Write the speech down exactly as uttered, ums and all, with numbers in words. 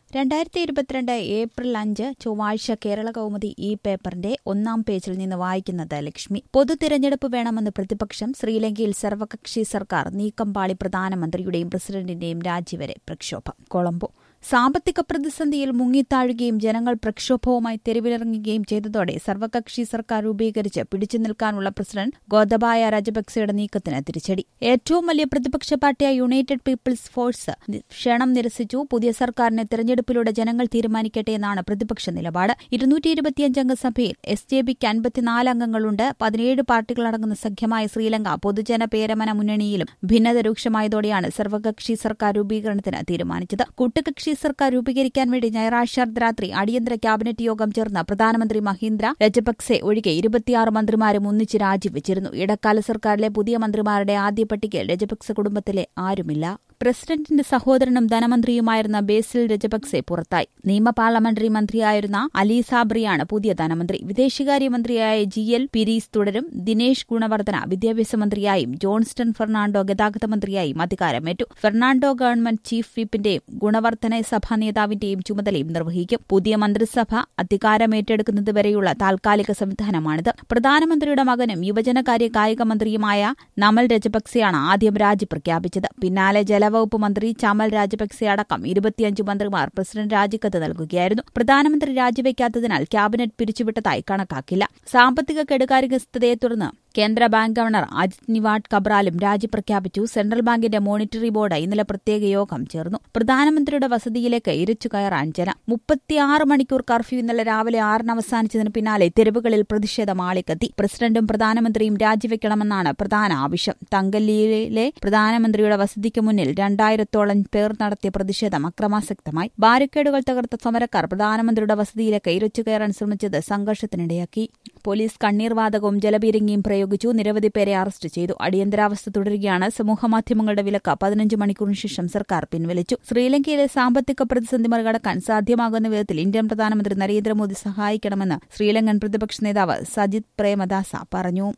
രണ്ടായിരത്തി ഇരുപത്തിരണ്ട് ഏപ്രിൽ അഞ്ച് ചൊവ്വാഴ്ച കേരള കൗമുദി ഈ പേപ്പറിന്റെ ഒന്നാം പേജിൽ നിന്ന് വായിക്കുന്നത് ലക്ഷ്മി. പൊതു തിരഞ്ഞെടുപ്പ് വേണമെന്ന് പ്രതിപക്ഷം. ശ്രീലങ്കയിൽ സർവകക്ഷി സർക്കാർ നീക്കം പാളി പ്രധാനമന്ത്രിയുടെയും പ്രസിഡന്റിന്റെയും രാജിവരെ പ്രക്ഷോഭം. കൊളംബോ. സാമ്പത്തിക പ്രതിസന്ധിയിൽ മുങ്ങിത്താഴുകയും ജനങ്ങൾ പ്രക്ഷോഭവുമായി തെരുവിലിറങ്ങുകയും ചെയ്തതോടെ സർവകക്ഷി സർക്കാർ രൂപീകരിച്ച് പിടിച്ചു നിൽക്കാനുള്ള പ്രസിഡന്റ് ഗോതബായ രാജപക്സെയുടെ നീക്കത്തിന് തിരിച്ചടി. ഏറ്റവും വലിയ പ്രതിപക്ഷ പാർട്ടിയായ യുണൈറ്റഡ് പീപ്പിൾസ് ഫോഴ്സ് ക്ഷണം നിരസിച്ചു. പുതിയ സർക്കാരിനെ തെരഞ്ഞെടുപ്പിലൂടെ ജനങ്ങൾ തീരുമാനിക്കട്ടെ എന്നാണ് പ്രതിപക്ഷ നിലപാട്. ഇരുന്നൂറ്റി ഇരുപത്തിയഞ്ചംഗ സഭയിൽ എസ് ജെ പിക്ക് അൻപത്തിനാല് അംഗങ്ങളുണ്ട്. പതിനേഴ് പാർട്ടികളടങ്ങുന്ന സഖ്യമായ ശ്രീലങ്ക പൊതുജന പേരമന മുന്നണിയിലും ഭിന്നത രൂക്ഷമായതോടെയാണ് സർവകക്ഷി സർക്കാർ രൂപീകരണത്തിന് തീരുമാനിച്ചത്. കൂട്ടുകക്ഷി സർക്കാർ രൂപീകരിക്കാൻ വേണ്ടി ഞായറാഴ്ച രാത്രി അടിയന്തര ക്യാബിനറ്റ് യോഗം ചേർന്ന പ്രധാനമന്ത്രി മഹീന്ദ്ര രജപക്സെ ഒഴികെ ഇരുപത്തിയാറ് മന്ത്രിമാരും ഒന്നിച്ച് രാജിവെച്ചിരുന്നു. ഇടക്കാല സർക്കാരിലെ പുതിയ മന്ത്രിമാരുടെ ആദ്യ പട്ടികയിൽ രജപക്സെ കുടുംബത്തിലെ ആരുമില്ല. പ്രസിഡന്റിന്റെ സഹോദരനും ധനമന്ത്രിയുമായിരുന്ന ബേസിൽ രജപക്സെ പുറത്തായി. നിയമ പാർലമെന്ററി മന്ത്രിയായിരുന്ന അലി സാബ്രിയാണ് പുതിയ ധനമന്ത്രി. വിദേശകാര്യമന്ത്രിയായ ജി എൽ പിരീസ് തുടരും. ദിനേശ് ഗുണവർദ്ധന വിദ്യാഭ്യാസ മന്ത്രിയായും ജോൺസ്റ്റൺ ഫെർണാണ്ടോ ഗതാഗത മന്ത്രിയായും അധികാരമേറ്റു. ഫെർണാണ്ടോ ഗവൺമെന്റ് ചീഫ് വിപ്പിന്റെയും ഗുണവർദ്ധന സഭാ നേതാവിന്റെയും ചുമതലയും നിർവഹിക്കും. പുതിയ മന്ത്രിസഭ അധികാരമേറ്റെടുക്കുന്നതുവരെയുള്ള താൽക്കാലിക സംവിധാനമാണിത്. പ്രധാനമന്ത്രിയുടെ മകനും യുവജനകാര്യ കായിക മന്ത്രിയുമായ നമൽ രജപക്സെയാണ് ആദ്യം രാജി പ്രഖ്യാപിച്ചത്. പിന്നാലെ ജലവകുപ്പ് മന്ത്രി ചമൽ രാജപക്സെ അടക്കം ഇരുപത്തിയഞ്ച് മന്ത്രിമാർ പ്രസിഡന്റ് രാജിക്കത്ത് നൽകുകയായിരുന്നു. പ്രധാനമന്ത്രി രാജിവെക്കാത്തതിനാൽ ക്യാബിനറ്റ് പിരിച്ചുവിട്ടതായി കണക്കാക്കില്ല. സാമ്പത്തിക കെടുകാര്യസ്ഥതയെ തുടർന്ന് കേന്ദ്ര ബാങ്ക് ഗവർണർ അജിത് നിവാഡ് കബ്രാലും രാജി പ്രഖ്യാപിച്ചു. സെൻട്രൽ ബാങ്കിന്റെ മോണിറ്ററി ബോർഡ് ഇന്നലെ പ്രത്യേക യോഗം ചേർന്നു. പ്രധാനമന്ത്രിയുടെ വസതിയിലേക്ക് ഇരച്ചു കയറാൻ ജനം. മുപ്പത്തിയാറ് മണിക്കൂർ കർഫ്യൂ ഇന്നലെ രാവിലെ ആറിന് അവസാനിച്ചതിന് പിന്നാലെ തെരുവുകളിൽ പ്രതിഷേധം ആളിക്കത്തി. പ്രസിഡന്റും പ്രധാനമന്ത്രിയും രാജിവെക്കണമെന്നാണ് പ്രധാന ആവശ്യം. തങ്കല്ലിയിലെ പ്രധാനമന്ത്രിയുടെ വസതിക്ക് മുന്നിൽ രണ്ടായിരത്തോളം പേർ നടത്തിയ പ്രതിഷേധം അക്രമാസക്തമായി. ബാരിക്കേഡുകൾ തകർത്ത സമരക്കാർ പ്രധാനമന്ത്രിയുടെ വസതിയിലേക്ക് ഇരച്ചു കയറാൻ ശ്രമിച്ചത് സംഘർഷത്തിനിടയാക്കി. പോലീസ് കണ്ണീർവാതകവും ജലപീരങ്കിയും പ്രയോഗിച്ചു. നിരവധി പേരെ അറസ്റ്റ് ചെയ്തു. അടിയന്തരാവസ്ഥ തുടരുകയാണ്. സമൂഹമാധ്യമങ്ങളുടെ വിലക്ക് പതിനഞ്ച് മണിക്കൂറിന് ശേഷം സർക്കാർ പിൻവലിച്ചു. ശ്രീലങ്കയിലെ സാമ്പത്തിക പ്രതിസന്ധി മറികടക്കാൻ സാധ്യമാകുന്ന വിധത്തിൽ ഇന്ത്യൻ പ്രധാനമന്ത്രി നരേന്ദ്രമോദി സഹായിക്കണമെന്ന് ശ്രീലങ്കൻ പ്രതിപക്ഷ നേതാവ് സജിത് പ്രേമദാസ പറഞ്ഞു.